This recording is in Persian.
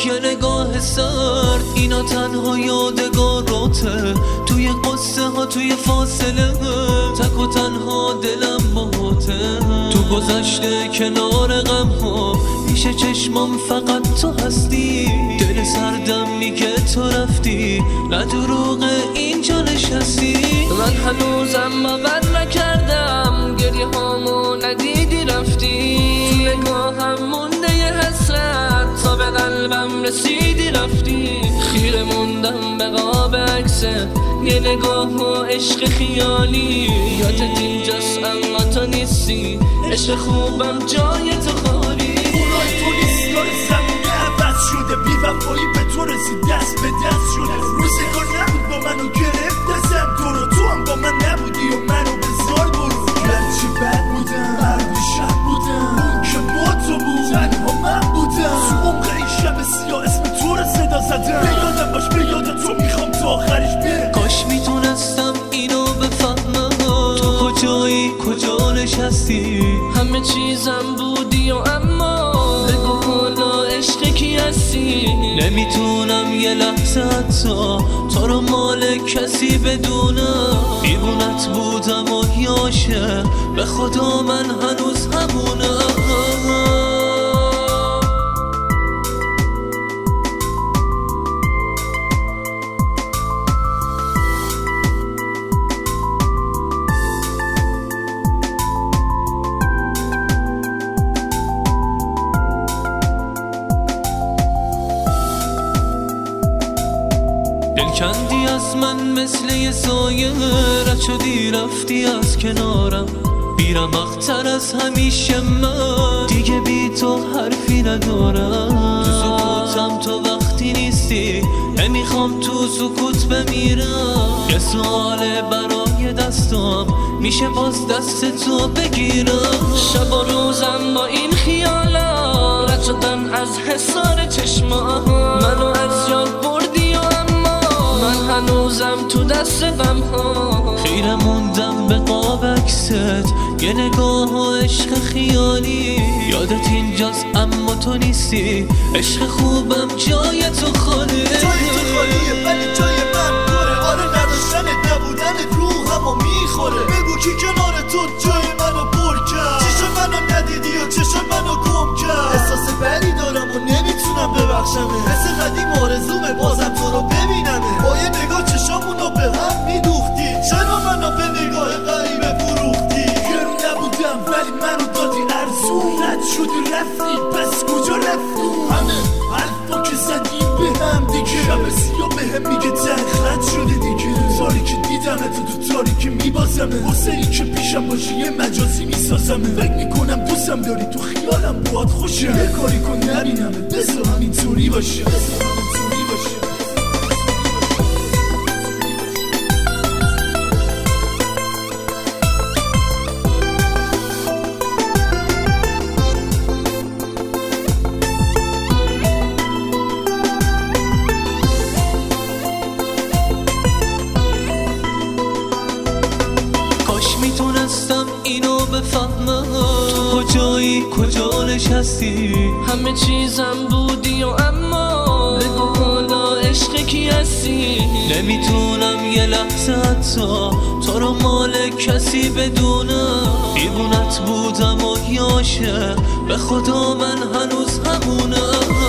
یه نگاه سرد، اینا تنها یادگاراته. توی قصه ها توی فاصله تک و تنها دلم باته. تو گذشته کنار غم ها میشه چشمام فقط تو هستی. دل سردم میگه تو رفتی، نه دروغ اینجا نشستی. من هنوزم باور نکردم گریه هامو ندیدی رفتی. تو نگاهم مونده یه حسرت، تا به قلبم رسیدی رفتی. خیره موندم به قاب عکسه، یه نگاه و عشق خیالی. یادت اینجاست اما تو نیستی، عشق خوبم جای تو خالی. اونای تو نیست، داره زمین عوض شده. بی وفایی به تو رسید، دست به دست شده. روزگار نبود با منو گرفت دستم تو رو. تو هم با من نبودی و منو بذار برو. من چی بد بودم، مرد شب بودم. اون که با تو بود، تنها من بودم. تو عمق این شب سیاه اسم تو رو صدا زدم. به یادم باش، به یادم تو میخوام تا آخرش بره. کاش میتونستم اینو بفهمم، تو کجایی کجا نشستی. همه چیزم بودی و اما بگو حالا عشق کی هستی. نمیتونم یه لحظه حتی تو رو مال کسی بدونم. دیوونت بودم و یاشه، به خدا من هنوز همونم. دل کندی از من مثل یه سایه، رد شدی رفتی از کنارم. بی‌رمق‌تر از همیشه من دیگه بی تو حرفی ندارم. تو سکوتم تو وقتی نیستی، نمیخوام تو سکوت بمیرم. یه سواله برای دستم، میشه باز دست تو بگیرم. شب و روزم با این خیالا رد شدن از حصار چشمام. منو از یاد بردی و اما من هنوزم تو دست غم ها. خیره موندم به قاب عکست، یه نگاه و عشق خیالی. یادت اینجاست اما تو نیستی، عشق خوبم جای تو خالی. جای تو خالیه ولی جای من پره. آره نداشتنت نبودنت روحمو میخوره. بگو کی کنار تو جای منو پر کرد. چشم منو ندیدی و چشم منو گم کرد. احساس بدی دارم و نمیتونم ببخشمه. مثل قدیم آرزومه بازم تو رو ببینمه. با یه نگاه چشامونو به هم میدوختی. چرا منو به نگاه غریبه فروختی. گرون نبودم ولی منو دادی ارزون. رد شدی رفتی پس کجا رفتی. همه حرفا که زدیم به هم دیگه. شب سیاه به هم میگه رد شده دیگه. تاریکی دیدمه تو تاریکی میبازمه. واسه این که پیشم باشی یه مجازی میسازمه. فکر میکنم دوستم داری تو خیالم باهات خوشم. یه کاری کن نبینمه بذار همینطوری باشه. میتونستم اینو بفهمم، تو کجایی کجا نشستی. همه چیزم بودی و اما بگو حالا عشق کی هستی. نمیتونم یه لحظه حتی تو رو مال کسی بدونم. دیوونت بودم و یاشه، به خدا من هنوز همونم.